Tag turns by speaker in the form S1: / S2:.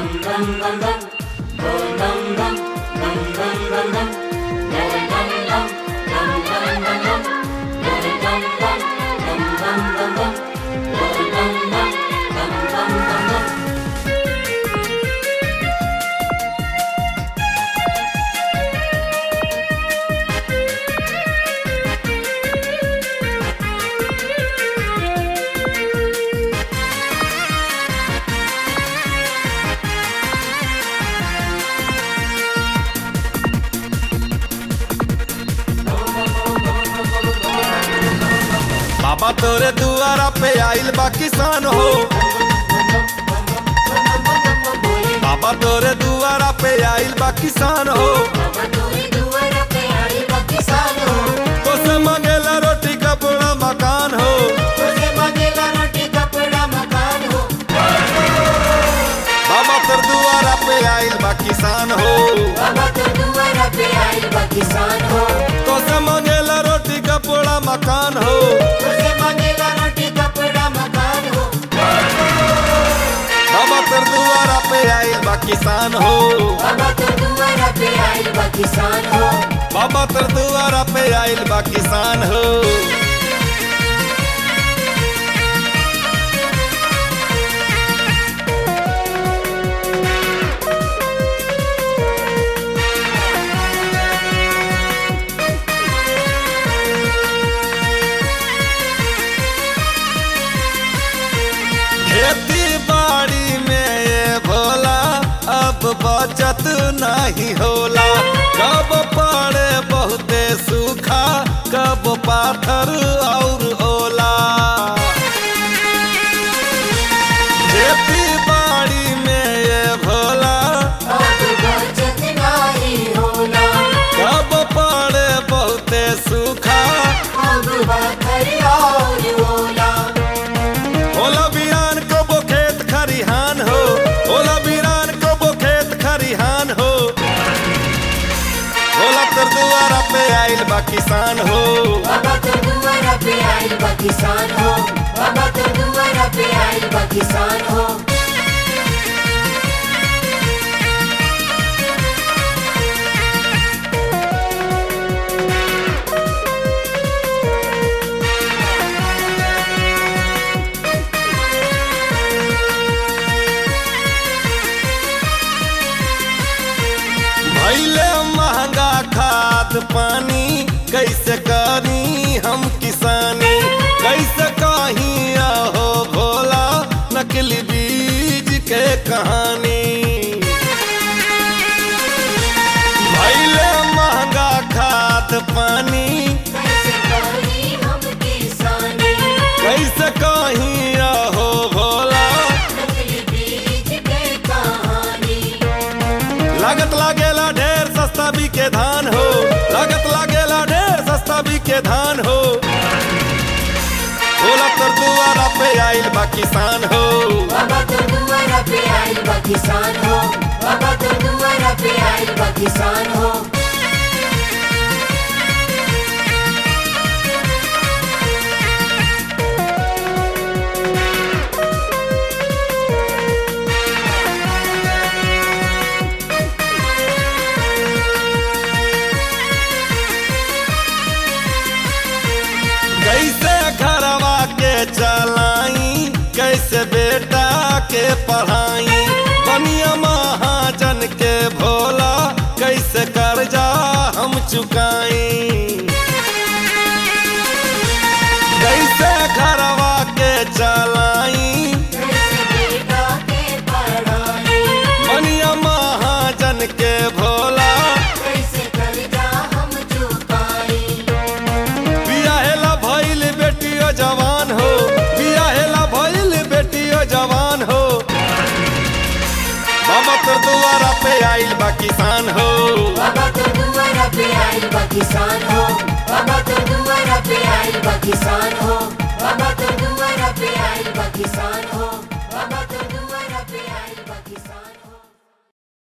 S1: बाबा तोरे दुआरा पे आइल बा किसान हो। बाबा तोरे दुआरा पे आइल बा किसान हो। तो से मांगेला रोटी कपड़ा मकान हो। बाबा तोर दुआरा पे आइल बा किसान हो। तो से मांगेला रोटी कपड़ा मकान हो। बाबा तोर दुआरा पे आइल बा किसान हो।
S2: बाबा तोर दुआरा पे आइल बा किसान हो।
S1: बाबा तोर दुआरा पे आइल बा किसान हो। खेती बाड़ी में ये भोला अब बचत नहीं होला। कब पड़े बहुते सूखा, कब पाथर और ओला। खेती बाड़ी में ये भोला
S2: अब बचत नहीं होला।
S1: कब पड़े बहुते सूखा,
S2: अब पाथर और ओला।
S1: ओला बिरान को वो खेत खरिहान हो। ओला बिरान को वो खेत खरिहान हो। ओला तोर दुआरा पे आइल बा किसान हो।
S2: बाबा तोर दुआरा पे आइल बा किसान हो। बाबा तोर दुआरा पे आइल बा किसान हो।
S1: भइले महंगा खाद पानी, कैसे करी हम किसानी। कैसे कहीं आहो भोला नकली बीज के कहानी। भइले महंगा खाद पानी,
S2: कैसे करी हम किसानी।
S1: कैसे कहीं आहो भोला।
S2: नकली बीज के कहानी।
S1: लागत लागेला ढेर सस्ता बिके धान हो। लागत लागेला ढेर सस्ता बिके धान हो। भोला तोर दुआरा पे आइल बा किसान हो।
S2: बाबा तोर दुआरा पे आइल बा किसान हो। बाबा तोर दुआरा पे आइल बा किसान हो।
S1: कैसे घरवा के चलाई, कैसे बेटा के पढ़ाई। बनिया महाजन के भोला कैसे कर्जा हम चुकाई। कैसे घरवा के चलाई,
S2: कैसे बेटा के पढ़ाई।
S1: बनिया महाजन के भोला
S2: कैसे कर्जा हम चुकाई।
S1: बियाहेला भइल बेटियो जवान हो। बियाहेला भइल बेटियो जवान हो। बाबा तोर दुआरा पे आइल बा किसान हो।